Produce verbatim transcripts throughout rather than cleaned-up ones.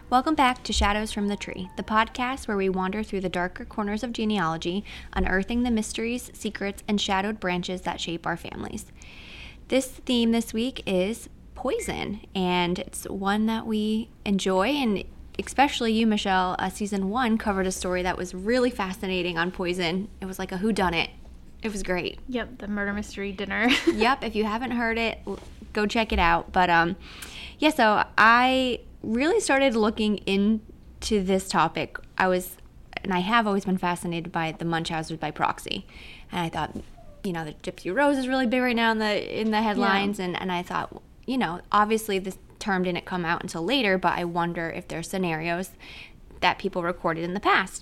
Welcome back to Shadows from the Tree, the podcast where we wander through the darker corners of genealogy, unearthing the mysteries, secrets, and shadowed branches that shape our families. This theme this week is poison, and it's one that we enjoy, and especially you, Michelle, uh, season one covered a story that was really fascinating on poison. It was like a whodunit. It was great. Yep, the murder mystery dinner. Yep, if you haven't heard it, go check it out. But um, yeah, so I really started looking into this topic. I was, and I have always been fascinated by the Munchausen by proxy. And I thought, you know, the Gypsy Rose is really big right now in the in the headlines. Yeah. And, and I thought, you know, obviously this term didn't come out until later, but I wonder if there's scenarios that people recorded in the past.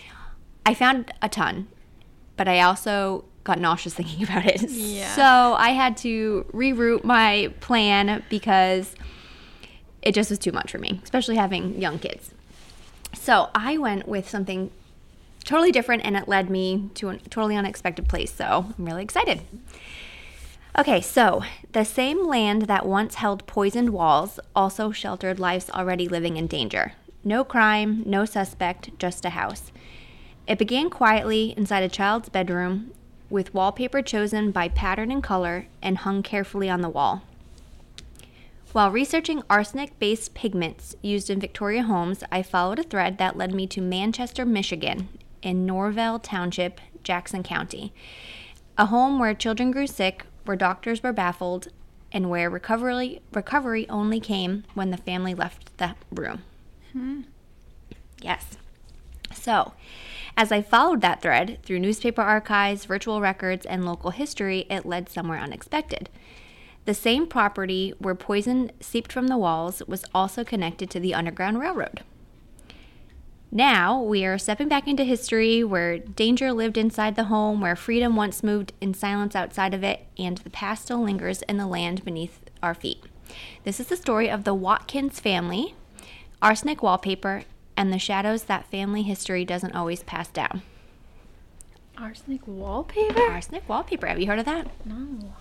I found a ton, but I also got nauseous thinking about it. Yeah. So I had to reroute my plan because it just was too much for me, especially having young kids. So I went with something totally different, and it led me to a totally unexpected place. So I'm really excited. Okay, so the same land that once held poisoned walls also sheltered lives already living in danger. No crime, no suspect, just a house. It began quietly inside a child's bedroom with wallpaper chosen by pattern and color and hung carefully on the wall. While researching arsenic-based pigments used in Victoria homes, I followed a thread that led me to Manchester, Michigan, in Norvell Township, Jackson County, a home where children grew sick, where doctors were baffled, and where recovery recovery only came when the family left the room. Hmm. Yes. So, as I followed that thread through newspaper archives, virtual records, and local history, it led somewhere unexpected. The same property where poison seeped from the walls was also connected to the Underground Railroad. Now we are stepping back into history where danger lived inside the home, where freedom once moved in silence outside of it, and the past still lingers in the land beneath our feet. This is the story of the Watkins family, arsenic wallpaper, and the shadows that family history doesn't always pass down. Arsenic wallpaper? Arsenic wallpaper. Have you heard of that? No.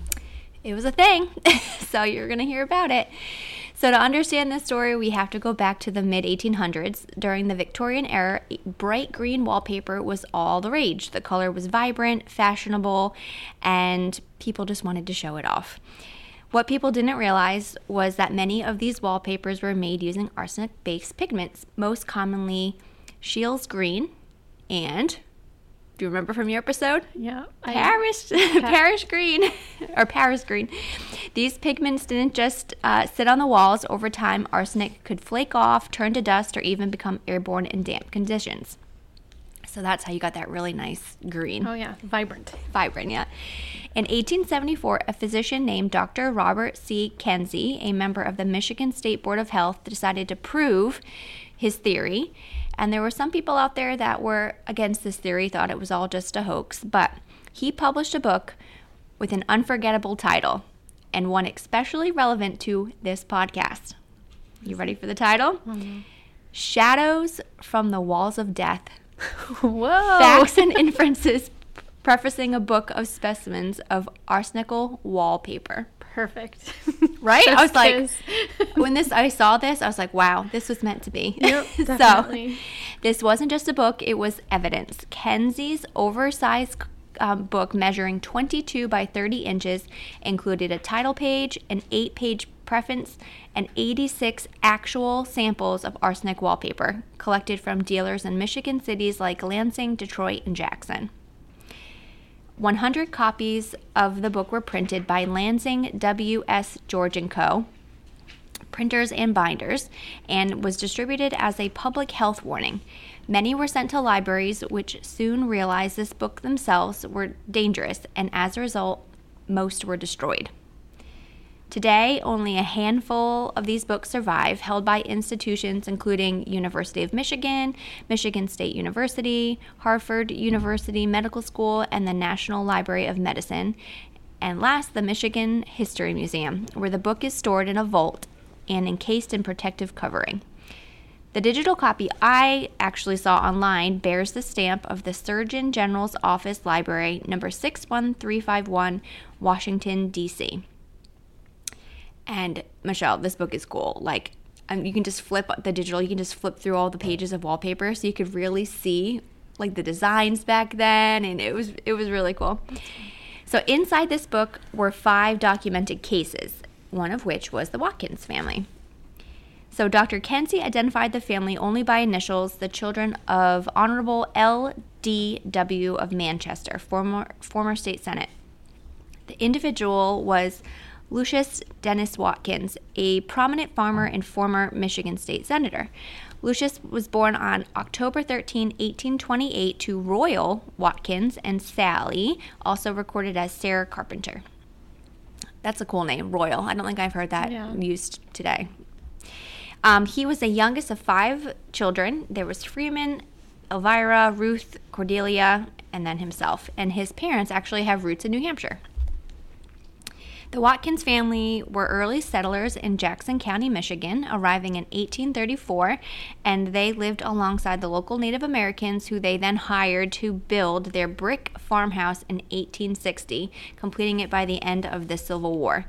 It was a thing, so you're going to hear about it. So to understand this story, we have to go back to the mid eighteen hundreds. During the Victorian era, bright green wallpaper was all the rage. The color was vibrant, fashionable, and people just wanted to show it off. What people didn't realize was that many of these wallpapers were made using arsenic-based pigments, most commonly Scheele's green and... Do you remember from your episode? Yeah. Paris, I, Paris green, or Paris green. These pigments didn't just uh, sit on the walls. Over time, arsenic could flake off, turn to dust, or even become airborne in damp conditions. So that's how you got that really nice green. Oh, yeah. Vibrant. Vibrant, yeah. In eighteen seventy-four, a physician named Doctor Robert C. Kenzie, a member of the Michigan State Board of Health, decided to prove his theory. And there were some people out there that were against this theory, thought it was all just a hoax. But he published a book with an unforgettable title, and one especially relevant to this podcast. You ready for the title? Mm-hmm. Shadows from the Walls of Death. Whoa! Facts and Inferences, prefacing a book of specimens of arsenical wallpaper. Perfect. Right? I was like, is. when this I saw this, I was like, wow, this was meant to be. Yep, definitely. So this wasn't just a book, it was evidence. Kenzie's oversized um, book measuring twenty-two by thirty inches included a title page, an eight-page preface, and eighty-six actual samples of arsenic wallpaper collected from dealers in Michigan cities like Lansing, Detroit, and Jackson. one hundred copies of the book were printed by Lansing W S George and Co., printers and binders, and was distributed as a public health warning. Many were sent to libraries, which soon realized this book themselves were dangerous, and as a result, most were destroyed. Today, only a handful of these books survive, held by institutions including University of Michigan, Michigan State University, Harvard University Medical School, and the National Library of Medicine. And last, the Michigan History Museum, where the book is stored in a vault and encased in protective covering. The digital copy I actually saw online bears the stamp of the Surgeon General's Office Library, number six one three five one, Washington, D C And Michelle, this book is cool. Like, um, you can just flip the digital, you can just flip through all the pages of wallpaper, so you could really see like the designs back then, and it was it was really cool. So inside this book were five documented cases, one of which was the Watkins family. So Doctor Kenzie identified the family only by initials, the children of Honorable L D W of Manchester, former former state senate. The individual was Lucius Dennis Watkins, a prominent farmer and former Michigan state senator. Lucius was born on October thirteenth, eighteen twenty-eight to Royal Watkins and Sally, also recorded as Sarah Carpenter. That's a cool name, Royal. I don't think I've heard that Yeah. used today. Um, he was the youngest of five children. There was Freeman, Elvira, Ruth, Cordelia, and then himself. And his parents actually have roots in New Hampshire. The Watkins family were early settlers in Jackson County, Michigan, arriving in eighteen thirty-four, and they lived alongside the local Native Americans who they then hired to build their brick farmhouse in eighteen sixty, completing it by the end of the Civil War.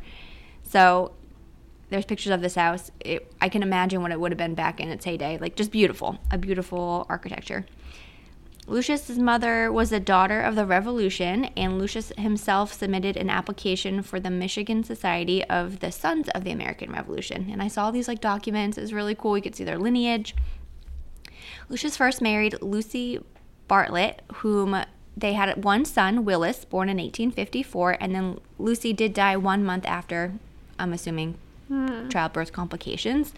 So there's pictures of this house. It, I can imagine what it would have been back in its heyday. Like, just beautiful, a beautiful architecture. Lucius's mother was a daughter of the Revolution, and Lucius himself submitted an application for the Michigan Society of the Sons of the American Revolution. And I saw these like documents. It was really cool. You could see their lineage. Lucius first married Lucy Bartlett, whom they had one son, Willis, born in eighteen fifty-four, and then Lucy did die one month after, I'm assuming, hmm. childbirth complications.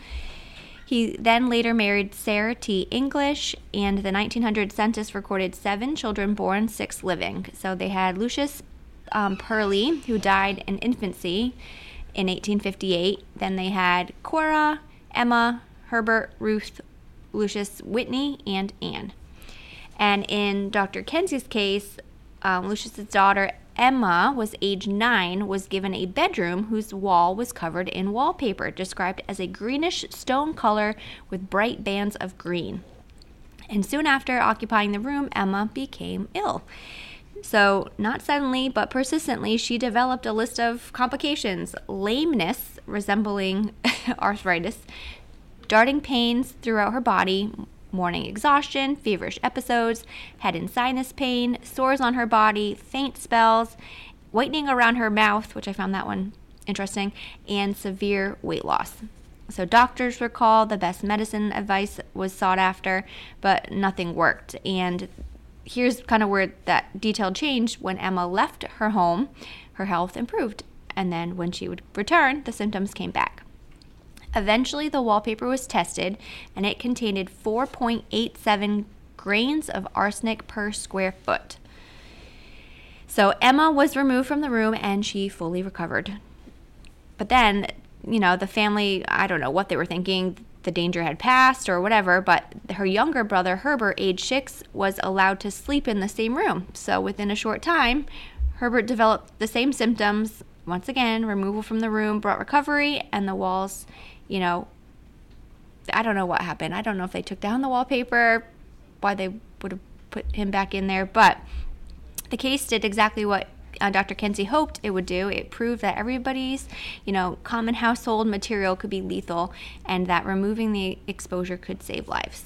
He then later married Sarah T. English, and the nineteen hundred census recorded seven children born, six living. So they had Lucius um, Purley, who died in infancy in eighteen fifty-eight. Then they had Cora, Emma, Herbert, Ruth, Lucius, Whitney, and Anne. And in Doctor Kenzie's case, um, Lucius's daughter Emma was age nine, was given a bedroom whose wall was covered in wallpaper, described as a greenish stone color with bright bands of green. And soon after occupying the room, Emma became ill. So, not suddenly, but persistently, she developed a list of complications: lameness, resembling arthritis, darting pains throughout her body, morning exhaustion, feverish episodes, head and sinus pain, sores on her body, faint spells, whitening around her mouth, which I found that one interesting, and severe weight loss. So doctors were called, the best medicine advice was sought after, but nothing worked. And here's kind of where that detail changed. When Emma left her home, her health improved. And then when she would return, the symptoms came back. Eventually, the wallpaper was tested, and it contained four point eight seven grains of arsenic per square foot. So Emma was removed from the room, and she fully recovered. But then, you know, the family, I don't know what they were thinking. The danger had passed or whatever, but her younger brother, Herbert, age six, was allowed to sleep in the same room. So within a short time, Herbert developed the same symptoms. Once again, removal from the room brought recovery, and the walls, you know, I don't know what happened. I don't know if they took down the wallpaper, why they would have put him back in there, but the case did exactly what uh, Doctor Kenzie hoped it would do. It proved that everybody's, you know, common household material could be lethal, and that removing the exposure could save lives.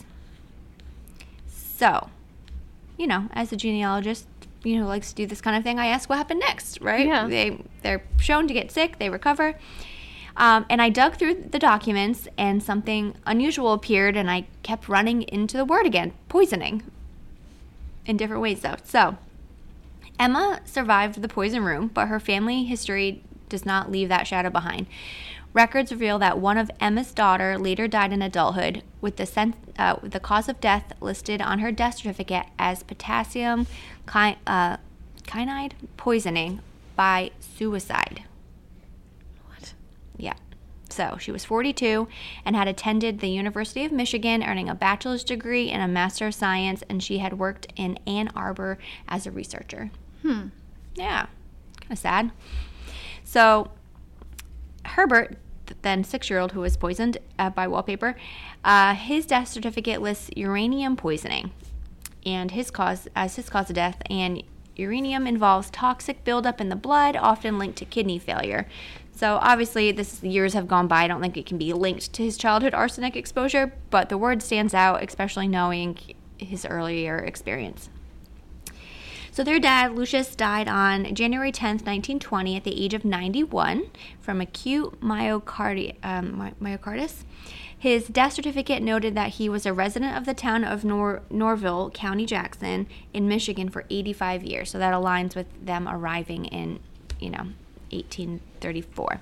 So, you know, as a genealogist, you know, likes to do this kind of thing, I ask what happened next, right? Yeah. They, they're shown to get sick, they recover. Um, and I dug through the documents, and something unusual appeared, and I kept running into the word again, poisoning, in different ways, though. So, Emma survived the poison room, but her family history does not leave that shadow behind. Records reveal that one of Emma's daughter later died in adulthood, with the, sen- uh, with the cause of death listed on her death certificate as potassium ky- uh, cyanide poisoning by suicide. Yeah. So she was forty-two and had attended the University of Michigan, earning a bachelor's degree and a master of science, and she had worked in Ann Arbor as a researcher. Hmm. Yeah. Kind of sad. So Herbert, then six-year-old who was poisoned uh, by wallpaper, uh, his death certificate lists uranium poisoning and his cause as his cause of death, and uranium involves toxic buildup in the blood, often linked to kidney failure. So obviously, this years have gone by. I don't think it can be linked to his childhood arsenic exposure, but the word stands out, especially knowing his earlier experience. So their dad, Lucius, died on January tenth, nineteen twenty, at the age of ninety-one from acute myocardi- um, my- myocarditis. His death certificate noted that he was a resident of the town of Nor- Norville, County Jackson, in Michigan for eighty-five years. So that aligns with them arriving in, you know, eighteen thirty-four.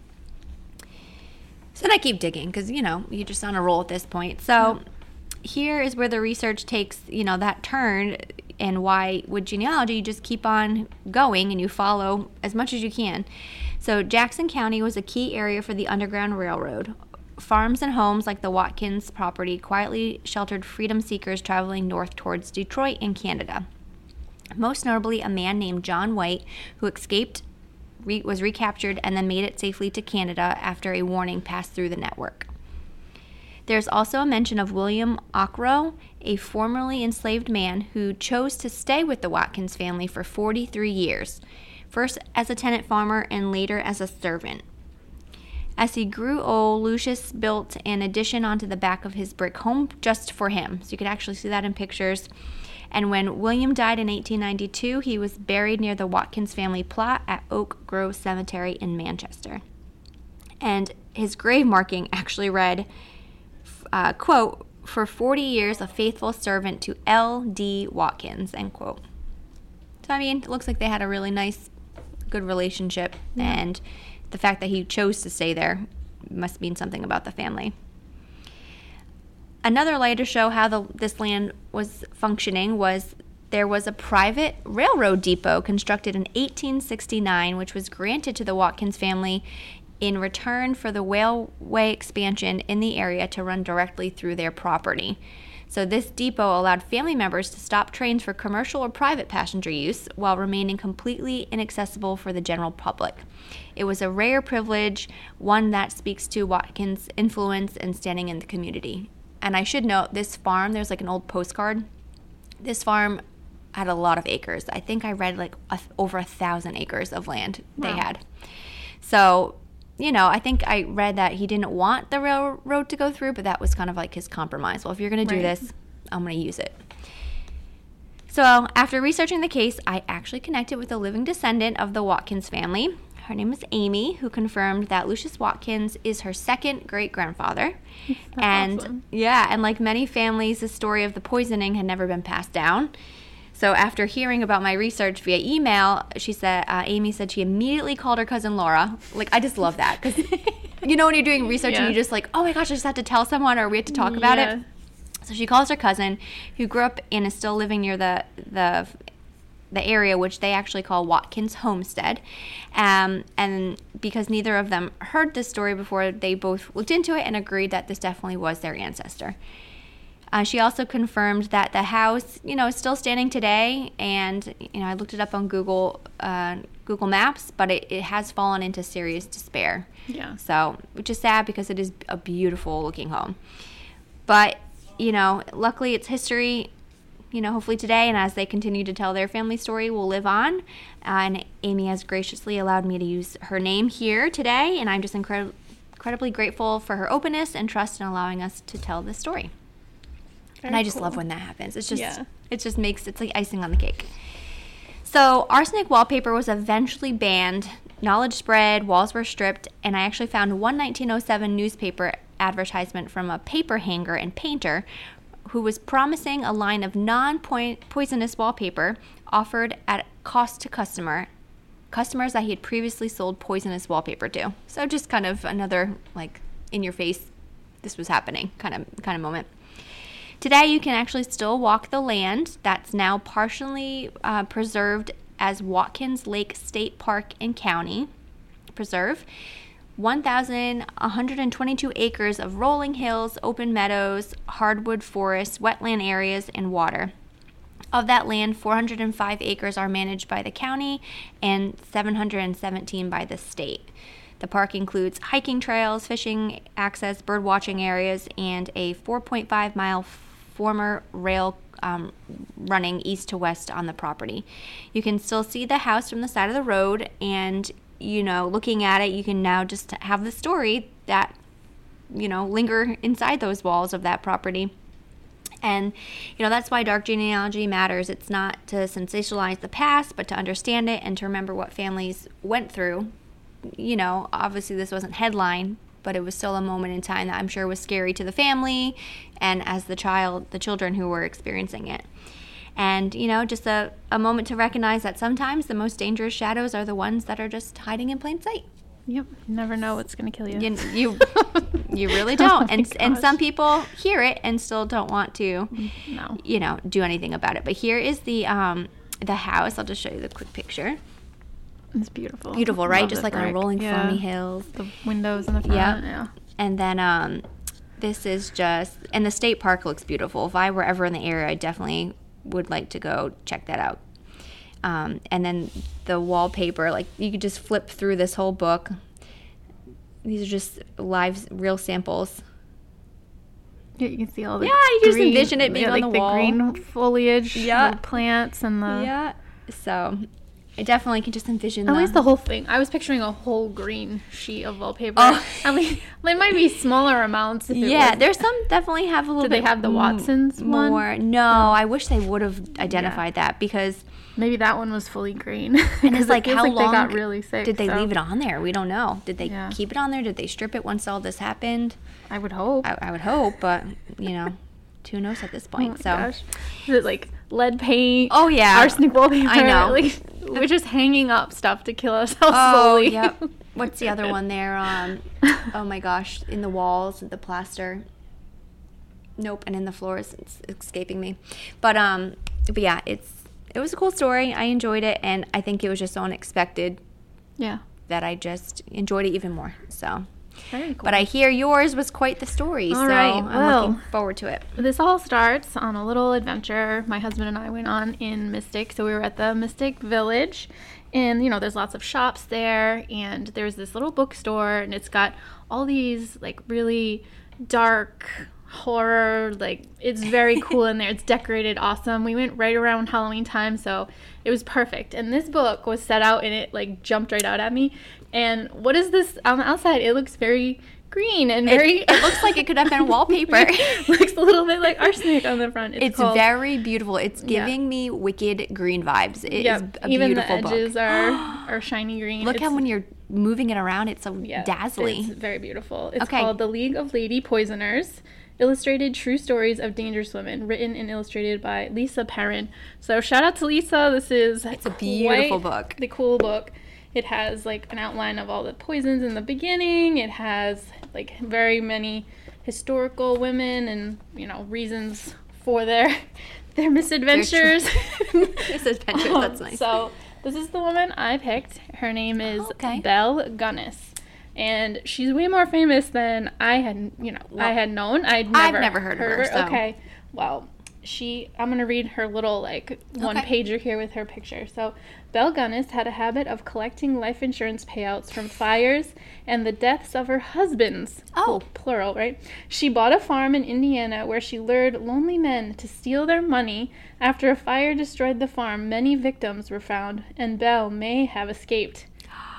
So then I keep digging because, you know, you're just on a roll at this point. So yeah. Here is where the research takes, you know, that turn, and why with genealogy you just keep on going and you follow as much as you can. So Jackson County was a key area for the Underground Railroad. Farms and homes like the Watkins property quietly sheltered freedom seekers traveling north towards Detroit and Canada. Most notably, a man named John White, who escaped, re- was recaptured, and then made it safely to Canada after a warning passed through the network. There's also a mention of William Ockrow, a formerly enslaved man who chose to stay with the Watkins family for forty-three years, first as a tenant farmer and later as a servant. As he grew old, Lucius built an addition onto the back of his brick home just for him. So you could actually see that in pictures. And when William died in eighteen ninety-two, he was buried near the Watkins family plot at Oak Grove Cemetery in Manchester. And his grave marking actually read, uh, quote, "For forty years a faithful servant to L D Watkins," end quote. So, I mean, it looks like they had a really nice, good relationship. Yeah. And the fact that he chose to stay there must mean something about the family. Another way to show how the, this land was functioning was there was a private railroad depot constructed in eighteen sixty-nine, which was granted to the Watkins family in return for the railway expansion in the area to run directly through their property. So this depot allowed family members to stop trains for commercial or private passenger use while remaining completely inaccessible for the general public. It was a rare privilege, one that speaks to Watkins' influence and standing in the community. And I should note, this farm, there's like an old postcard. This farm had a lot of acres. I think I read like a, over a thousand acres of land they wow. had. So, you know, I think I read that he didn't want the railroad to go through, but that was kind of like his compromise. Well, if you're going to do right. this, I'm going to use it. So after researching the case, I actually connected with a living descendant of the Watkins family. Her name is Amy, who confirmed that Lucius Watkins is her second great-grandfather. That's and awesome. Yeah, and like many families, the story of the poisoning had never been passed down. So after hearing about my research via email, she said, uh, Amy said she immediately called her cousin Laura. Like, I just love that because, you know, when you're doing research yeah. and you're just like, oh my gosh, I just have to tell someone or we have to talk about yeah. it. So she calls her cousin, who grew up and is still living near the the the area, which they actually call Watkins Homestead. Um, and because neither of them heard this story before, they both looked into it and agreed that this definitely was their ancestor. Uh, she also confirmed that the house, you know, is still standing today, and, you know, I looked it up on Google uh, Google Maps, but it, it has fallen into serious despair. Yeah. So, which is sad because it is a beautiful looking home. But, you know, luckily it's history, you know, hopefully today, and as they continue to tell their family story, will live on. Uh, and Amy has graciously allowed me to use her name here today, and I'm just incred- incredibly grateful for her openness and trust in allowing us to tell this story. Very and I just cool. love when that happens. It's just, yeah. it just makes, it's like icing on the cake. So arsenic wallpaper was eventually banned. Knowledge spread, walls were stripped, and I actually found one nineteen oh seven newspaper advertisement from a paper hanger and painter who was promising a line of non-poisonous wallpaper offered at cost to customer, customers that he had previously sold poisonous wallpaper to. So just kind of another, like, in your face, this was happening kind of kind of moment. Today, you can actually still walk the land that's now partially uh, preserved as Watkins Lake State Park and County Preserve. one thousand one hundred twenty-two acres of rolling hills, open meadows, hardwood forests, wetland areas, and water. Of that land, four hundred five acres are managed by the county and seven hundred seventeen by the state. The park includes hiking trails, fishing access, bird watching areas, and a four point five mile former rail um, running east to west on the property. You can still see the house from the side of the road, and you know, looking at it, you can now just have the story that, you know, linger inside those walls of that property. And, you know, that's why dark genealogy matters. It's not to sensationalize the past, but to understand it and to remember what families went through. You know, obviously this wasn't headline, but it was still a moment in time that I'm sure was scary to the family and as the child, the children who were experiencing it. And, you know, just a, a moment to recognize that sometimes the most dangerous shadows are the ones that are just hiding in plain sight. Yep. You never know what's going to kill you. You you, you really don't. Oh and and gosh. some people hear it and still don't want to, No. you know, do anything about it. But here is the um the house. I'll just show you the quick picture. It's beautiful. Beautiful, right? Love Just the like on brick. rolling Yeah. foamy hills. The windows in the front. Yeah. Yeah. And then um, this is just, and the state park looks beautiful. If I were ever in the area, I definitely would like to go check that out. Um, and then the wallpaper, like you could just flip through this whole book. These are just live, real samples. Yeah, you can see all the Yeah, you can just green- envision it being yeah, on like the wall. green foliage, Yeah. the plants, and the Yeah. So I definitely can just envision At the, least the whole thing. I was picturing a whole green sheet of wallpaper. Oh. At least there might be smaller amounts. If it Yeah, was- there's some definitely have a little Did bit they have the m- Watsons one? more. No, I wish they would have identified that because maybe that one was fully green. and it's like how like long they got really sick. did they so leave it on there? We don't know. Did they Yeah. keep it on there? Did they strip it once all this happened? I would hope. I, I would hope, but you know, who knows at this Oh point? my so gosh. Is it like lead paint? Oh, yeah. Arsenic wallpaper. I know. Like, we're just hanging up stuff to kill ourselves oh slowly. yep. What's the other one there? Um, oh my gosh, in the walls, the plaster. Nope, and in the floors, it's escaping me. But um, but yeah, it's it was a cool story. I enjoyed it, and I think it was just so unexpected Yeah. that I just enjoyed it even more. So, Very cool. but I hear yours was quite the story, All so right, I'm well. looking forward to it. This all starts on a little adventure my husband and I went on in Mystic. So we were at the Mystic Village, and you know, there's lots of shops there, and there's this little bookstore, and it's got all these like really dark horror, like it's very cool in there. It's decorated awesome. We went right around Halloween time, so it was perfect. And this book was set out, and it like jumped right out at me. And what is this on the outside? It looks very green and very It, it looks like it could have been wallpaper. looks a little bit like arsenic on the front. It's, It's called, very beautiful. It's Yeah. giving me wicked green vibes. It is Yep, a even the beautiful book. edges are are shiny green. Look It's- how when you're moving it around, it's so yeah, dazzling. It's very beautiful. It's Okay. called The League of Lady Poisoners. Illustrated True Stories of Dangerous Women, written and illustrated by Lisa Perrin. So shout out to Lisa. This is It's a beautiful quite book. The cool book. It has like an outline of all the poisons in the beginning. It has like very many historical women and, you know, reasons for their their misadventures. Misadventures, Um, that's nice. So this is the woman I picked. Her name is Okay. Belle Gunness. And she's way more famous than I had, you know, I Well, had known. I'd I've never, never heard of her, so- Okay. Well, she, I'm going to read her little, like, one Okay. pager here with her picture. So, Belle Gunness had a habit of collecting life insurance payouts from fires and the deaths of her husbands. Oh. Plural, right? She bought a farm in Indiana where she lured lonely men to steal their money. After a fire destroyed the farm, many victims were found, and Belle may have escaped.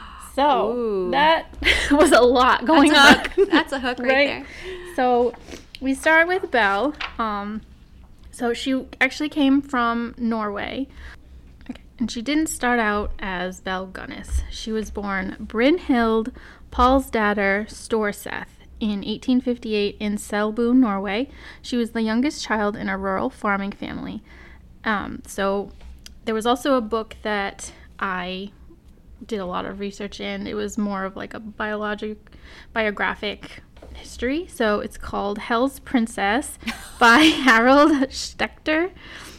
So, Ooh. that was a lot going That's a on. hook. That's a hook right there. So, we start with Belle. Um, so, she actually came from Norway. Okay. And she didn't start out as Belle Gunness. She was born Brynhild Paulsdatter Storseth in eighteen fifty-eight in Selbu, Norway. She was the youngest child in a rural farming family. Um, so, there was also a book that I did a lot of research in. It was more of like a biologic, biographic history. So it's called Hell's Princess by Harold Schechter.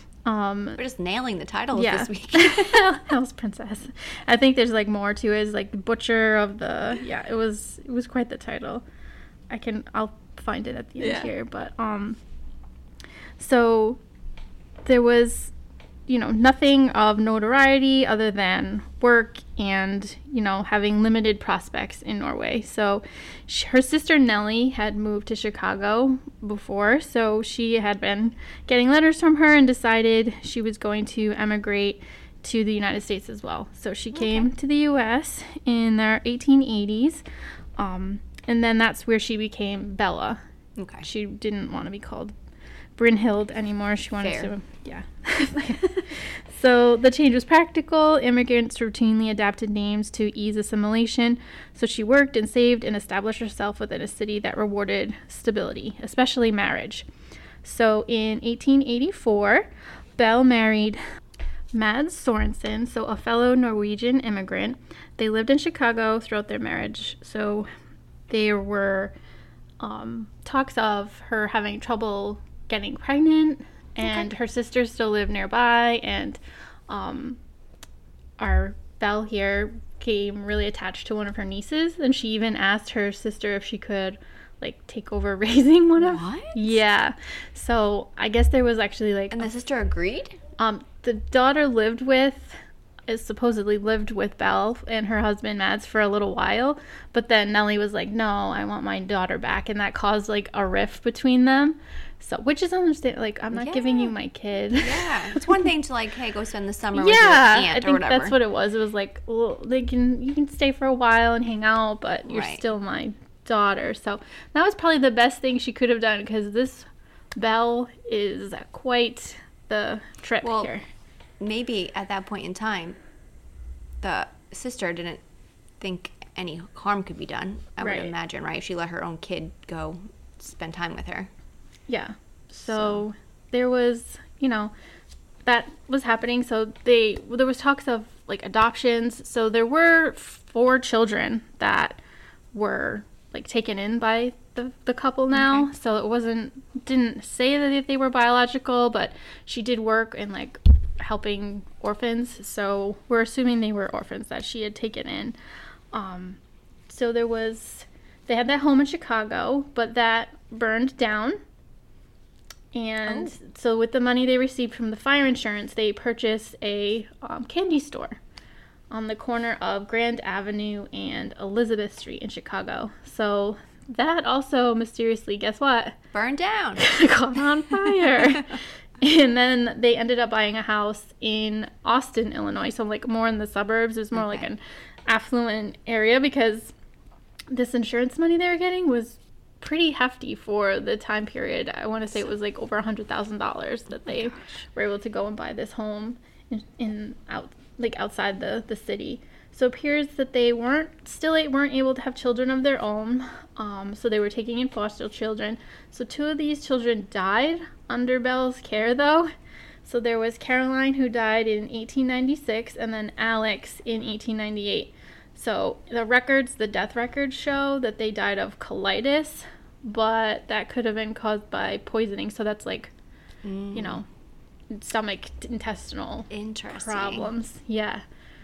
Um, We're just nailing the titles yeah, this week. Hell's Princess. I think there's like more to it. It's like Butcher of the. Yeah, it was it was quite the title. I can I'll find it at the end Yeah. here, but um. So, there was, you know, nothing of notoriety other than work and, you know, having limited prospects in Norway. So sh- her sister Nellie had moved to Chicago before, so she had been getting letters from her and decided she was going to emigrate to the United States as well. So she came okay. to the U S in the eighteen eighties, um, and then that's where she became Bella. Okay. She didn't want to be called Brynhild anymore. She wanted Fair. to, yeah. So the change was practical. Immigrants routinely adapted names to ease assimilation. So she worked and saved and established herself within a city that rewarded stability, especially marriage. So in eighteen eighty-four, Belle married Mads Sorensen, so a fellow Norwegian immigrant. They lived in Chicago throughout their marriage. So there were um, talks of her having trouble getting pregnant, and okay. her sisters still live nearby, and um, our Belle here became really attached to one of her nieces, and she even asked her sister if she could like take over raising one of what? Yeah. So I guess there was actually like And the sister agreed? Um the daughter lived with is supposedly lived with Belle and her husband Mads for a little while, but then Nellie was like, no, I want my daughter back, and that caused like a rift between them. So, which is understandable. Like, I'm not yeah. giving you my kid. Yeah, it's one thing to like, hey, go spend the summer yeah, with your aunt I think or whatever. That's what it was. It was like, well, they can you can stay for a while and hang out, but you're right. still my daughter. So that was probably the best thing she could have done, because this Belle is quite the trip well, here. Maybe at that point in time, the sister didn't think any harm could be done. I right. would imagine, right? If she let her own kid go spend time with her. Yeah. So, so there was, you know, that was happening. So they there was talks of like adoptions. So there were four children that were like taken in by the, the couple now. Okay. So it wasn't didn't say that they were biological, but she did work in like helping orphans. So we're assuming they were orphans that she had taken in. Um, so there was they had that home in Chicago, but that burned down. And oh. so with the money they received from the fire insurance, they purchased a um, candy store on the corner of Grand Avenue and Elizabeth Street in Chicago. So that also mysteriously, guess what? Burned down. Caught on fire. And then they ended up buying a house in Austin, Illinois. So like more in the suburbs. It was more okay. like an affluent area, because this insurance money they were getting was pretty hefty for the time period. I want to say it was like over a hundred thousand dollars that they oh were able to go and buy this home in, in out like outside the the city. So it appears that they weren't still weren't able to have children of their own. Um, so they were taking in foster children. So two of these children died under Belle's care, though. So there was Caroline, who died in eighteen ninety-six, and then Alex in eighteen ninety-eight. So the records, the death records show that they died of colitis, but that could have been caused by poisoning. So that's like, mm. you know, stomach, intestinal Interesting. problems. Yeah.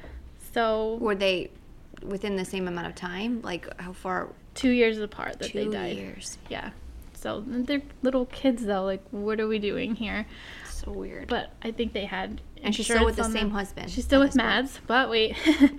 So were they within the same amount of time? Like how far? Two years apart that Two they died. Two years. Yeah. So they're little kids, though. Like, what are we doing here? So weird. But I think they had. And she's still with the same husband. She's still with Mads, but wait.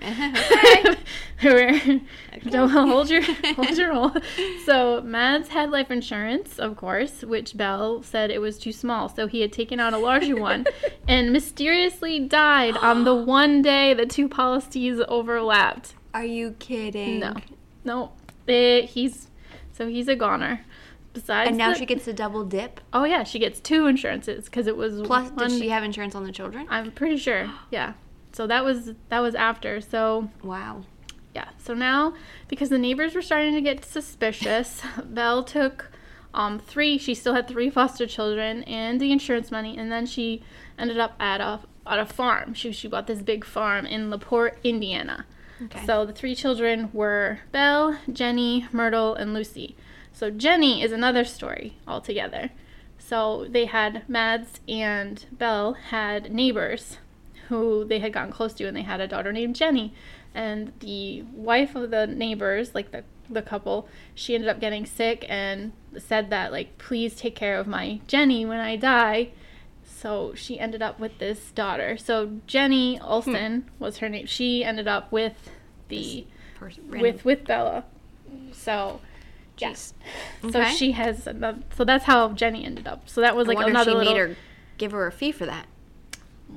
Okay. okay. Don't hold your hold your roll. So Mads had life insurance, of course, which Belle said it was too small, so he had taken out a larger one, and mysteriously died on the one day the two policies overlapped. Are you kidding? No, no. It, he's so he's a goner. Besides and now the, she gets a double dip? Oh, yeah. She gets two insurances because it was Plus, one, did she have insurance on the children? I'm pretty sure. Yeah. So that was that was after. So wow. Yeah. So now, because the neighbors were starting to get suspicious, Belle took um, three. She still had three foster children and the insurance money. And then she ended up at a, at a farm. She, she bought this big farm in LaPorte, Indiana. Okay. So the three children were Belle, Jenny, Myrtle, and Lucy. So Jenny is another story altogether. So they had Mads and Belle had neighbors who they had gotten close to, and they had a daughter named Jenny. And the wife of the neighbors, like the the couple, she ended up getting sick and said that, like, please take care of my Jenny when I die. So she ended up with this daughter. So Jenny Olsen hmm. was her name. She ended up with the person, with with Bella. So. Yes. Okay. So she has, so that's how Jenny ended up. So that was like I wonder another if she little. made her give her a fee for that. Well,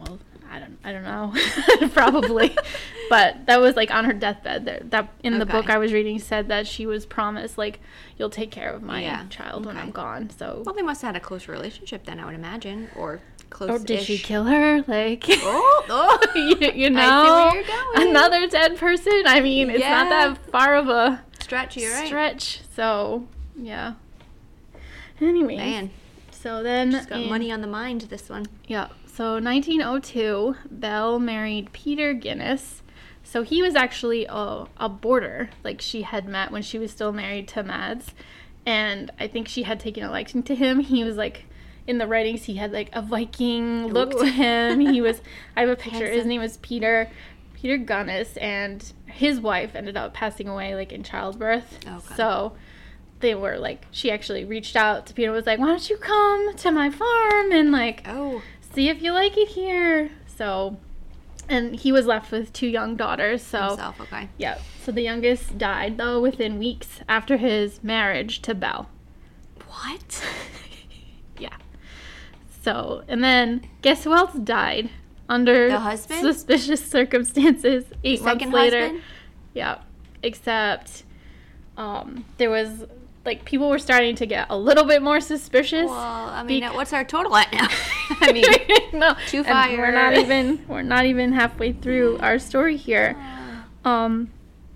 I don't I don't know. Probably. But that was like on her deathbed. There that in the Okay. book I was reading said that she was promised like you'll take care of my Yeah. child when Okay. I'm gone. So Well, they must have had a close relationship then, I would imagine, or close. or did she kill her? Like Oh, oh. you, you know, I see where you're going. another dead person. I mean, it's not Yeah. that far of a Stretch, you're right. stretch. So, yeah. Anyway, Man, so then she's got in- money on the mind. This one. Yeah. So nineteen oh two, Belle married Peter Guinness. So he was actually a, a boarder, like she had met when she was still married to Mads. And I think she had taken a liking to him. He was like, in the writings, he had like a Viking look Ooh. to him. He was, I have a picture. His Handsome. name was Peter, Peter Guinness. And his wife ended up passing away like in childbirth. Oh, God. So they were like, she actually reached out to Peter, was like, why don't you come to my farm and like, Oh. see if you like it here. So, and he was left with two young daughters. So, Himself, okay. yeah. So the youngest died though within weeks after his marriage to Belle. What? Yeah. So, and then guess who else died under The husband? suspicious circumstances eight months Second later? husband? Yeah. Except, um, there was like people were starting to get a little bit more suspicious. Well, I mean, Bec- what's our total at now? I mean, no, Too and we're not fire. even we're not even halfway through our story here. Um,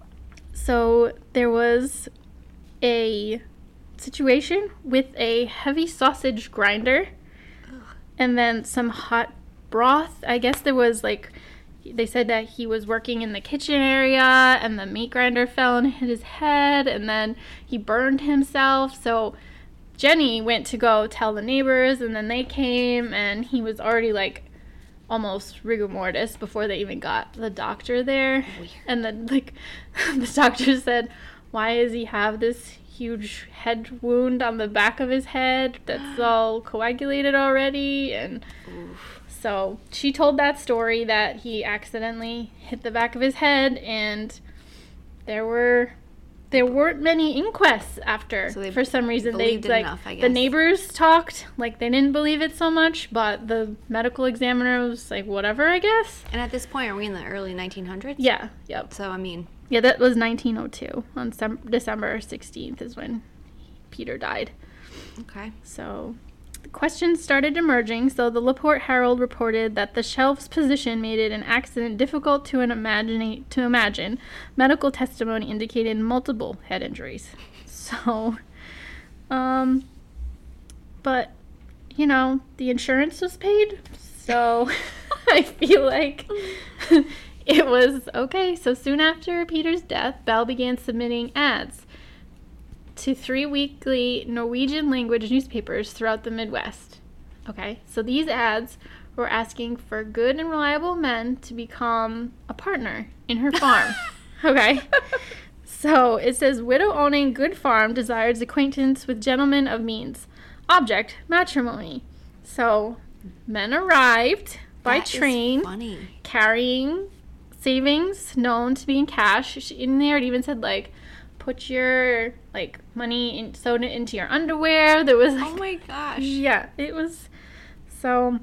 so there was a situation with a heavy sausage grinder, and then some hot broth. I guess there was like. They said that he was working in the kitchen area and the meat grinder fell and hit his head and then he burned himself. So Jenny went to go tell the neighbors and then they came and he was already like almost rigor mortis before they even got the doctor there. Weird. And then like the doctor said, why does he have this huge head wound on the back of his head that's all coagulated already? And Oof. so she told that story that he accidentally hit the back of his head, and there were there weren't many inquests after. So they for some reason, they believed it like enough, I the guess. neighbors talked like they didn't believe it so much, but the medical examiner was like, whatever, I guess. And at this point, are we in the early nineteen hundreds? Yeah. Yep. So, I mean, Yeah, that was nineteen oh two. On Sem- December sixteenth is when Peter died. okay. So the questions started emerging. So the Laporte Herald reported that the shelf's position made it an accident difficult to an imagine to imagine. Medical testimony indicated multiple head injuries. So, um, but you know the insurance was paid, so I feel like it was okay. So soon after Peter's death, Bell began submitting ads to three weekly Norwegian language newspapers throughout the Midwest. Okay, so these ads were asking for good and reliable men to become a partner in her farm. Okay, so it says widow owning good farm desires acquaintance with gentlemen of means. Object matrimony. So men arrived by That is train funny. carrying savings known to be in cash. She- In there, it even said like, put your like money in, sewed it into your underwear. There was like, Oh my gosh. yeah, it was. So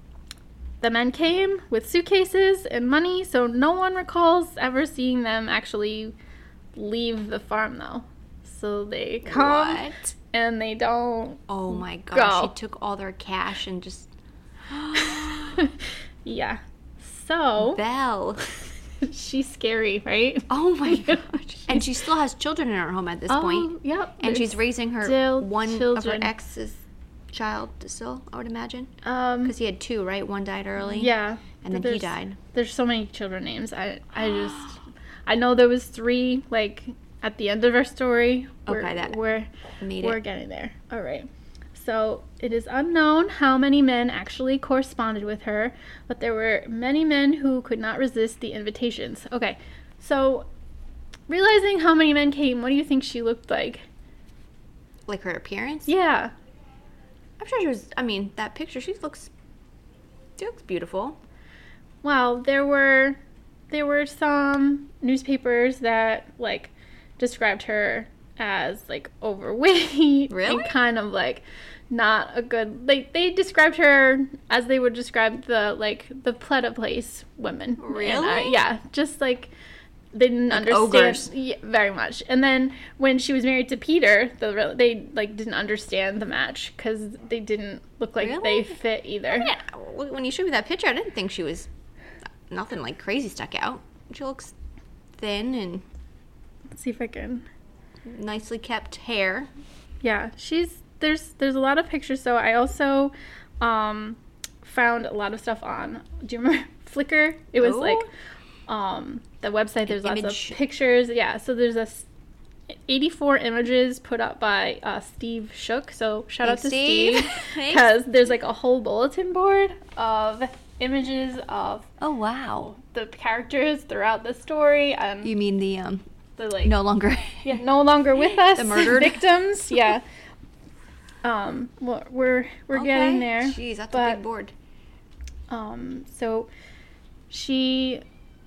the men came with suitcases and money. So no one recalls ever seeing them actually leave the farm though. So they come What? and they don't. Oh my gosh. Go. She took all their cash and just. Yeah. So Belle. she's scary, right? Oh my gosh. And she still has children in her home at this point. Oh, yep. And she's there's raising her still one of children. her ex's child still, I would imagine. Um, Because he had two, right? One died early. yeah. And then there's- he died. There's so many children names. I I just I know there was three like at the end of our story. We're, Okay, that we're made we're it. getting there. All right. So it is unknown how many men actually corresponded with her, but there were many men who could not resist the invitations. Okay. So realizing how many men came, what do you think she looked like? Like her appearance? Yeah. I'm sure she was, I mean, that picture, she looks, she looks beautiful. Well, there were there were some newspapers that like described her as like overweight Really? and kind of like not a good, like, they described her as they would describe the, like, the Platypus women. Really? And, uh, yeah, just, like, they didn't Like understand. ogres. Yeah, very much. And then when she was married to Peter, the, they, like, didn't understand the match because they didn't look like Really? they fit either. Yeah, when you showed me that picture, I didn't think she was nothing like crazy stuck out. She looks thin and Let's see if I can. nicely kept hair. Yeah, she's there's there's a lot of pictures. So I also um, found a lot of stuff on. Do you remember Flickr? It was Oh. like um, the website. There's lots image. of pictures. Yeah, so there's a s- eighty-four images put up by uh, Steve Shook. So shout out Thanks, to Steve. Steve Thanks. because there's like a whole bulletin board of images of Oh, wow. the characters throughout the story and You mean the, um, the like no longer... yeah, no longer with us. The murdered. victims. Yeah. Um, we're we're, we're getting there. Jeez, that's a but, big board. Um, so she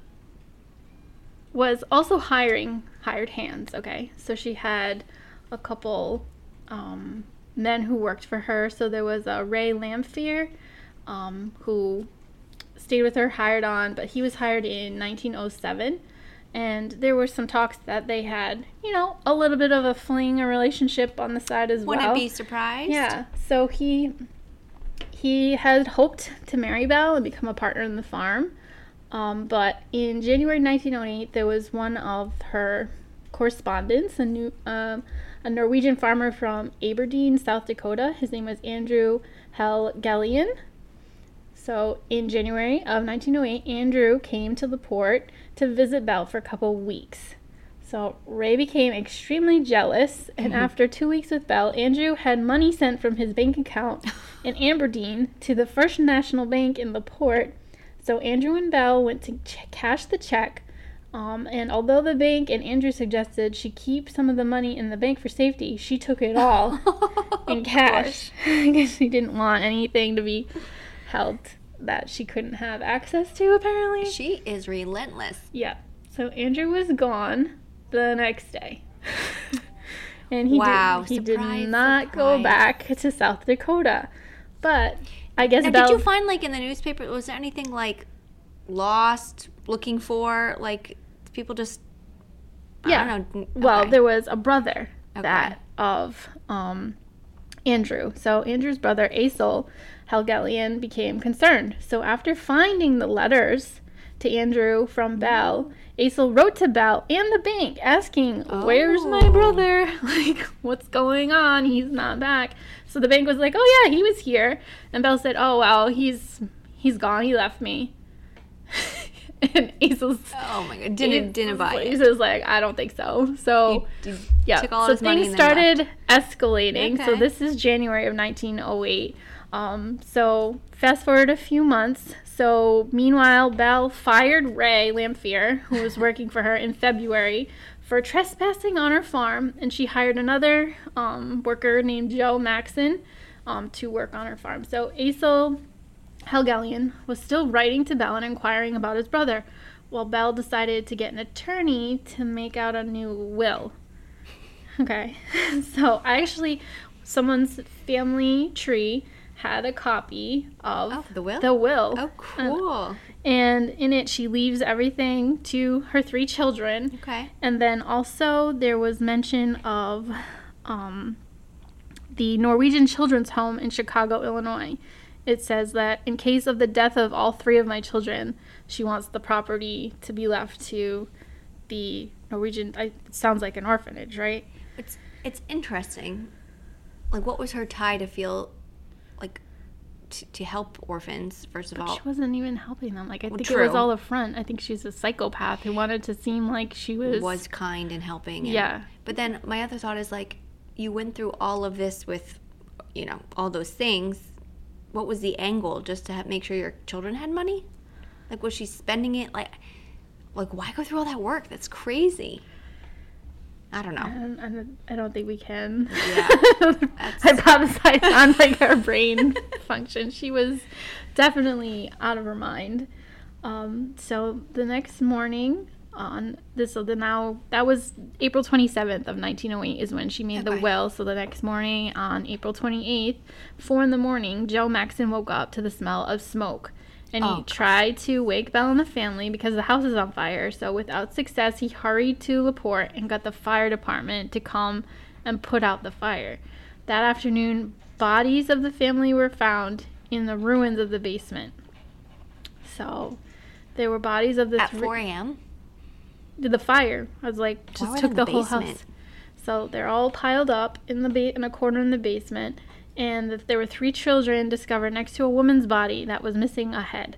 was also hiring hired hands. Okay, so she had a couple um, men who worked for her. So there was a Ray Lamphere, um, who stayed with her, hired on, but he was hired in nineteen oh seven. And there were some talks that they had, you know, a little bit of a fling, a relationship on the side as Wouldn't well. be surprised? Yeah. So he he had hoped to marry Belle and become a partner in the farm. Um, but in January nineteen oh eight, there was one of her correspondents, a new um, a Norwegian farmer from Aberdeen, South Dakota. His name was Andrew Helgelian. So in January of nineteen oh eight, Andrew came to the port to visit Belle for a couple weeks. So Ray became extremely jealous, and Mm-hmm. after two weeks with Belle, Andrew had money sent from his bank account in Aberdeen to the First National Bank in the port. So Andrew and Belle went to ch- cash the check, um, and although the bank and Andrew suggested she keep some of the money in the bank for safety, she took it all in cash because she didn't want anything to be held that she couldn't have access to, apparently. She is relentless. Yeah. So Andrew was gone the next day. And he Wow, did, he did surprise, not go surprise. back to South Dakota. But I guess Now, Belle, did you find, like, in the newspaper, was there anything, like, lost, looking for, like, people just, yeah. I don't know. Well, okay. there was a brother Okay. that of um, Andrew. So Andrew's brother, Asel Helgelian, became concerned. So after finding the letters to Andrew from Belle, Asel wrote to Belle and the bank asking, where's my Oh. brother? Like, what's going on? He's not back. So the bank was like, oh yeah, he was here. And Belle said, oh well, he's he's gone. He left me. And Asel's Oh, my God. Didn't, didn't buy it. Asel's like, I don't think so. So He- he yeah, took all so his money things and then left. started escalating. So Okay. this is January of nineteen oh eight. Um, so fast forward a few months. So meanwhile, Belle fired Ray Lamphere, who was working for her in February, for trespassing on her farm, and she hired another um, worker named Joe Maxon um, to work on her farm. So Asel Helgelian was still writing to Belle and inquiring about his brother, while Belle decided to get an attorney to make out a new will. Okay, so I actually, someone's family tree had a copy of Oh, the will? The will. Oh, cool. And in it, she leaves everything to her three children. Okay. And then also there was mention of um, the Norwegian Children's Home in Chicago, Illinois. It says that in case of the death of all three of my children, she wants the property to be left to the Norwegian. I, it sounds like an orphanage, right? It's it's interesting. Like, what was her tie to feel, like, to, to help orphans, first of all? She wasn't even helping them. Like, I Well, think it was true. all a front. I think she's a psychopath who wanted to seem like she was. Was kind and helping. And, Yeah. But then my other thought is, like, you went through all of this with, you know, all those things. What was the angle? Just to have, make sure your children had money? Like, was she spending it? Like, like why go through all that work? That's crazy. I don't know. And, and I don't think we can Yeah. hypothesize on like her brain function. She was definitely out of her mind. Um, so the next morning, on this. So the now that was April twenty-seventh of nineteen oh eight is when she made Okay. the will. So the next morning, on April twenty-eighth, four in the morning, Joe Maxson woke up to the smell of smoke. And he Oh, God. tried to wake Belle and the family because the house is on fire. So without success, he hurried to LaPorte and got the fire department to come and put out the fire. That afternoon, bodies of the family were found in the ruins of the basement. So there were bodies of the At three- four a.m.? the fire. I was like, Why just were they took in the, the whole basement? house. So they're all piled up in the ba- in a corner in the basement, and that there were three children discovered next to a woman's body that was missing a head.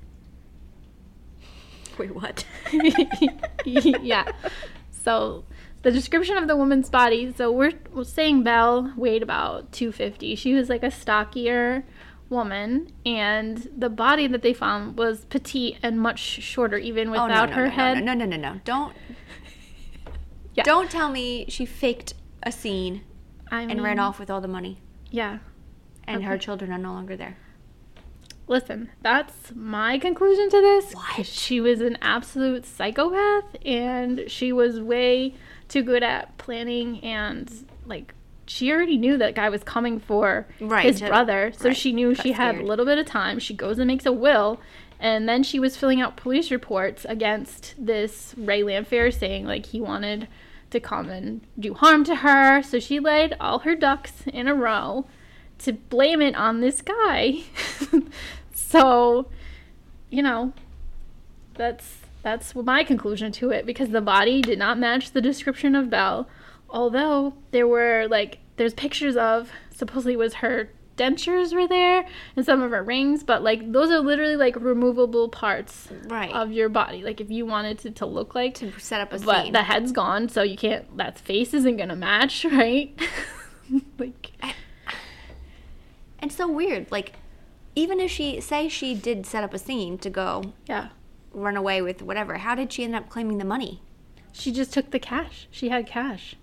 Wait, what? Yeah. So the description of the woman's body. So we're, we're saying Belle weighed about two fifty. She was like a stockier woman, and the body that they found was petite and much shorter, even Oh, no, without no, her no, head. No, no, no, no, no. Don't, Yeah. don't tell me she faked a scene I and ran mean, off with all the money Yeah. and her Okay. children are no longer there. Listen, that's my conclusion to this. What? She was an absolute psychopath, and she was way too good at planning, and like she already knew that guy was coming for Right, his to- brother, so right, she knew got she had a scared. little bit of time. She goes and makes a will, and then she was filling out police reports against this Ray Lamphere, saying like he wanted to come and do harm to her. So she laid all her ducks in a row to blame it on this guy. So, you know, that's that's my conclusion to it, because the body did not match the description of Belle, although there were like there's pictures of supposedly was her dentures were there and some of her rings, but like those are literally like removable parts Right. of your body. Like if you wanted it to look like, to set up a but scene. the head's gone, so you can't. That face isn't gonna match, right? Like, It's so weird. Like, even if she, say she did set up a scene to go yeah. run away with whatever, how did she end up claiming the money? She just took the cash. She had cash.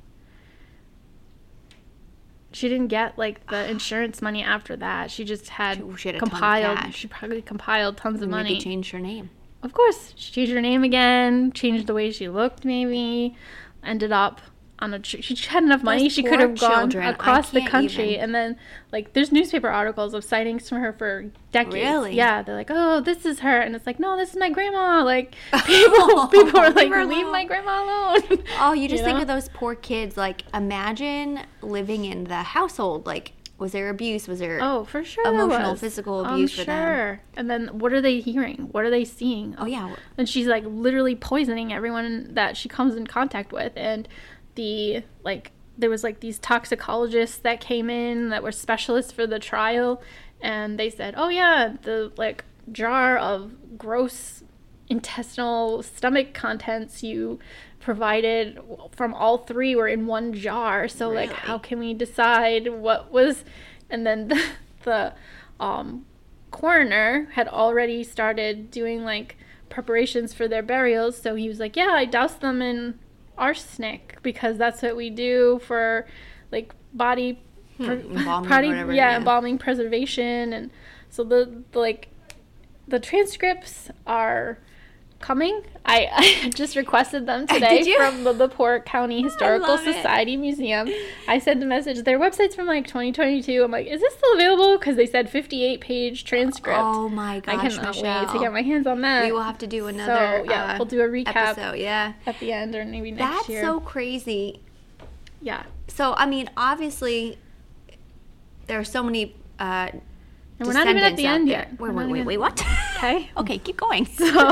She didn't get like the insurance money after that. She just had She- she had a ton of compiled. cash. She probably compiled tons of money. Maybe changed her name. Of course, she changed her name again. Changed the way she looked. Maybe ended up on a. Tr- she had enough money. Those She poor could have gone children. I across the can't country, even. and then like there's newspaper articles of sightings from her for decades. Really? Yeah, they're like, oh, this is her, and it's like, no, this is my grandma. Like people, people are like, Leave her leave alone. my grandma alone. Oh, you just You think know? of those poor kids. Like, imagine living in the household. Like, was there abuse? Was there... Oh, for sure. there Emotional, was. physical I'm abuse for them. sure. And then what are they hearing? What are they seeing? Oh, yeah. And she's like literally poisoning everyone that she comes in contact with. And the like, there was like these toxicologists that came in that were specialists for the trial, and they said, oh yeah, the like jar of gross intestinal stomach contents you provided from all three were in one jar, so like Really? how can we decide what was. And then the, the um coroner had already started doing like preparations for their burials, so he was like, yeah, I doused them in arsenic because that's what we do for like body Hmm, embalming, body whatever, yeah, yeah. embalming preservation. And so the, the like the transcripts are coming. I, I just requested them today Did you? from the LaPorte County Historical love it. Society Museum. I sent a message. Their website's from like twenty twenty-two. I'm like, is this still available? Because they said fifty-eight page transcript. Oh, my I gosh, cannot Michelle. wait to get my hands on that. We will have to do another So, yeah, uh, we'll do a recap episode. Yeah. at the end or maybe next That's year. so crazy. yeah. So, I mean, obviously, there are so many uh, And we're not even at descendants the out end there. yet. Wait, We're wait, not wait, even- wait, what? Okay. Okay, keep going. So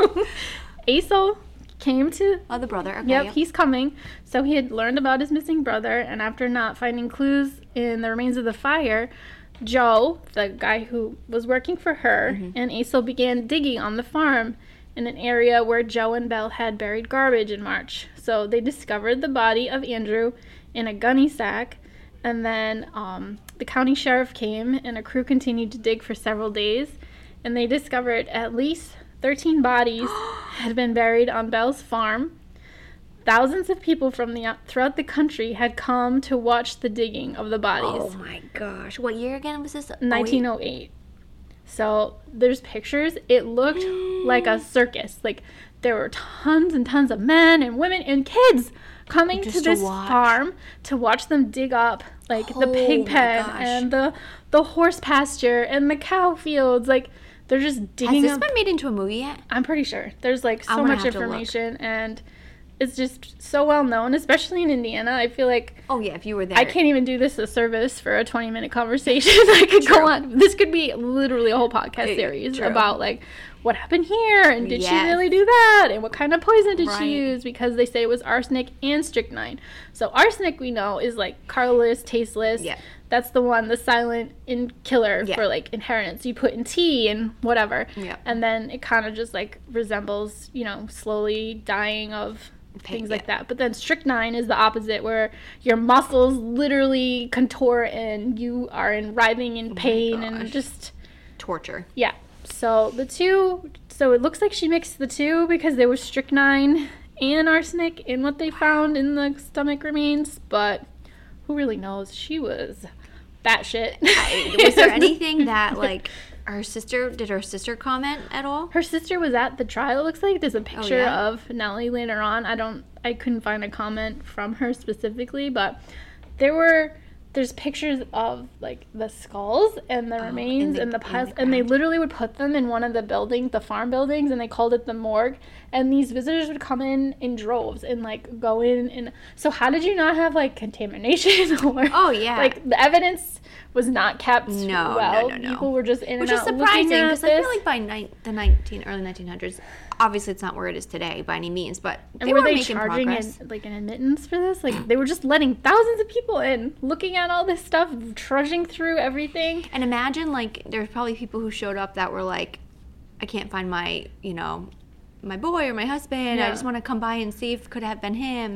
Aesop came to Oh, the brother. Okay, Yep, yep. he's coming. So he had learned about his missing brother, and after not finding clues in the remains of the fire, Joe, the guy who was working for her, Mm-hmm. and Aesop began digging on the farm in an area where Joe and Belle had buried garbage in March. So they discovered the body of Andrew in a gunny sack, and then um, the county sheriff came, and a crew continued to dig for several days, and they discovered at least thirteen bodies had been buried on Belle's farm. Thousands of people from the throughout the country had come to watch the digging of the Oh bodies. my gosh. What year again was this? nineteen oh eight. So there's pictures. It looked like a circus. Like there were tons and tons of men and women and kids coming Just to to this watch. farm to watch them dig up like the Oh pig my pen gosh. and the the horse pasture and the cow fields. Like they're just Has digging this up. been made into a movie yet? I'm pretty sure there's like I'm so gonna much have to look. information, and it's just so well known, especially in Indiana. I feel like Oh yeah, if you were there. I can't even do this a service for a twenty minute conversation. I could True. go on. This could be literally a whole podcast Uh, series true. about like what happened here and did she Yes. really do that and what kind of poison did Right. she use, because they say it was arsenic and strychnine. So arsenic we know is like colorless, tasteless. Yeah. That's the one, the silent in killer Yeah. for like inheritance. You put in tea and whatever. Yeah. And then it kind of just like resembles, you know, slowly dying of Pain, things like yeah. that. But then strychnine is the opposite, where your muscles literally contort and you are in writhing in pain and gosh. just Torture. yeah. So the two, so it looks like she mixed the two because there was strychnine and arsenic in what they found in the stomach remains, but who really knows? She was batshit. Was there anything that like her sister did her sister comment at all? Her sister was at the trial, it looks like. There's a picture yeah? of Nellie later on. I don't I couldn't find a comment from her specifically, but there were there's pictures of like the skulls and the Oh, remains in the- and the in piles, the and they ground. literally would put them in one of the buildings, the farm buildings, and they called it the morgue. And these visitors would come in in droves and like go in and so how did you not have like contamination or Oh, yeah. like the evidence was not kept No, no, well. no, no. People were just in Which and is out looking surprising at because I feel this. like by ni- the nineteen early nineteen hundreds, obviously it's not where it is today by any means, but they And were were they making charging progress. an, like an admittance for this? Like they were just letting thousands of people in, looking at all this stuff, trudging through everything. And imagine like there's probably people who showed up that were like, I can't find my, you know, my boy or my husband. I Yeah. just want to come by and see if it could have been him.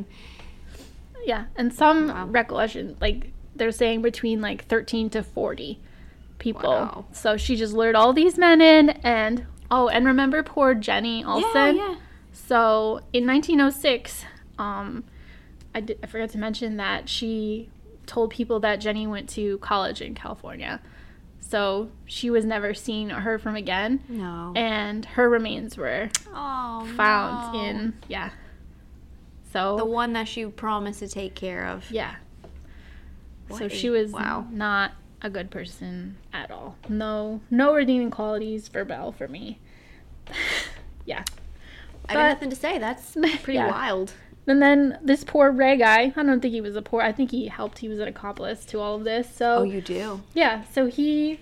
Yeah, and some Wow. recollection, like they're saying between like thirteen to forty people. Wow. So she just lured all these men in, and oh, and remember poor Jenny Olsen? Yeah, yeah. So in nineteen oh six, um, I, did, I forgot to mention that she told people that Jenny went to college in California. So she was never seen or heard from again. No. And her remains were oh, found no. in, yeah. So, the one that she promised to take care of. yeah. What So a- she was wow. not a good person at all. No, no redeeming qualities for Belle for me. Yeah. I But- have nothing to say. That's pretty Yeah. wild. And then this poor Ray guy, I don't think he was a poor, I think he helped, he was an accomplice to all of this. So Oh, you do? yeah, so he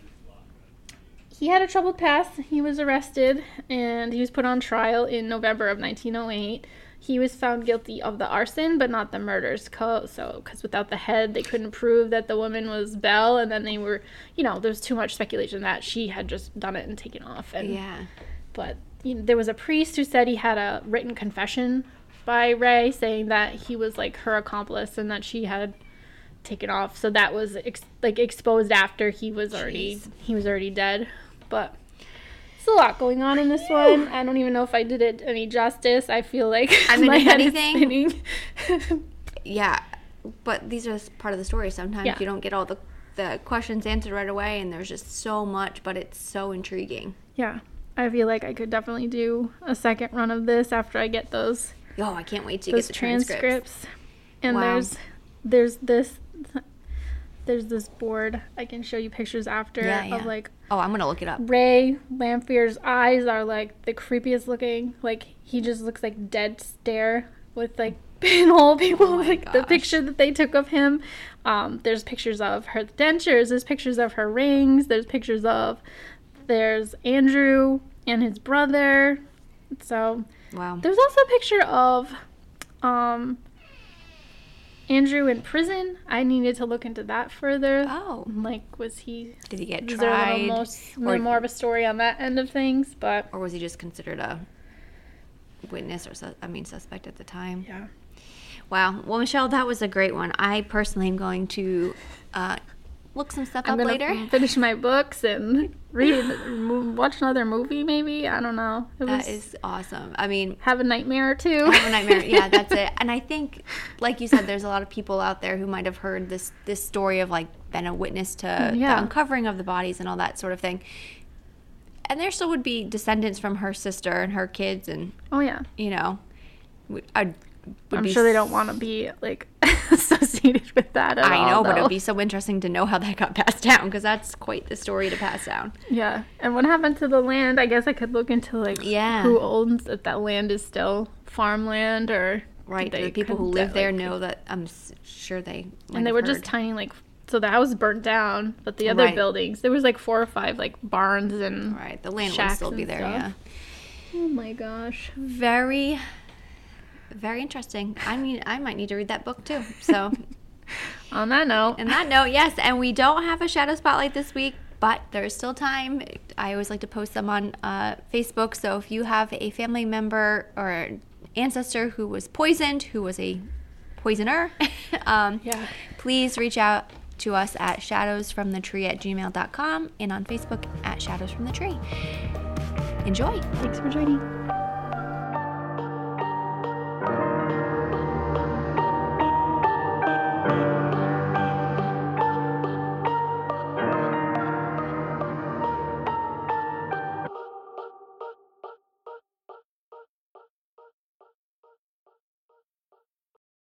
he had a troubled past. He was arrested and he was put on trial in November of nineteen oh eight. He was found guilty of the arson, but not the murders. Co- so, because without the head, they couldn't prove that the woman was Belle, and then they were, you know, there's too much speculation that she had just done it and taken off. And Yeah. but you know, there was a priest who said he had a written confession by Ray saying that he was like her accomplice and that she had taken off. So that was ex- like exposed after he was already Jeez. he was already dead. But there's a lot going on in this one. I don't even know if I did it any justice. I feel like I mean, my if head anything- is spinning. Yeah. But these are part of the story. Sometimes Yeah. you don't get all the, the questions answered right away, and there's just so much, but it's so intriguing. Yeah, I feel like I could definitely do a second run of this after I get those Oh, I can't wait to those get the transcripts. transcripts. And Wow. there's there's this there's this board I can show you pictures after Yeah, yeah. of like Oh, I'm going to look it up. Ray Lamphere's eyes are like the creepiest looking. Like he just looks like dead stare with like pinhole people. Oh my like the gosh. picture that they took of him. Um, there's pictures of her dentures. There's pictures of her rings. There's pictures of there's Andrew and his brother. So Wow. there's also a picture of um, Andrew in prison. I needed to look into that further. Oh. Like, was he? Did he get Is there a tried? little most, or, more of a story on that end of things? But or was he just considered a witness or, su- I mean, suspect at the time? yeah, Wow. Well, Michelle, that was a great one. I personally am going to uh, look some stuff I'm up gonna later. finish my books and read, mo- watch another movie. Maybe I don't know. It was That is awesome. I mean, have a nightmare or two. have a nightmare. Yeah, that's it. And I think, like you said, there's a lot of people out there who might have heard this this story of like been a witness to Yeah. the uncovering of the bodies and all that sort of thing. and there still would be descendants from her sister and her kids, and Oh yeah. you know, I'd, would I'm be sure they don't want to be like associated with that at all. I know, but though. it'd be so interesting to know how that got passed down, because that's quite the story to pass down. Yeah. And what happened to the land? I guess I could look into like Yeah. who owns if that land is still farmland or Right, did the people who couldn't live that, there like, know that. I'm s- sure they. might and they have were just heard. tiny like so the house burnt down, but the other Right. buildings there was like four or five like barns and Right, the land would shacks still be and there. stuff. Yeah. Oh my gosh. Very, very interesting. I mean, I might need to read that book too. So, On that note, on that note, yes, and we don't have a shadow spotlight this week, but there's still time. I always like to post them on uh, Facebook. So if you have a family member or ancestor who was poisoned, who was a poisoner, um, Yeah. please reach out to us at shadowsfromthetree at gmail dot com and on Facebook at Shadows from the Tree. Enjoy. thanks for joining.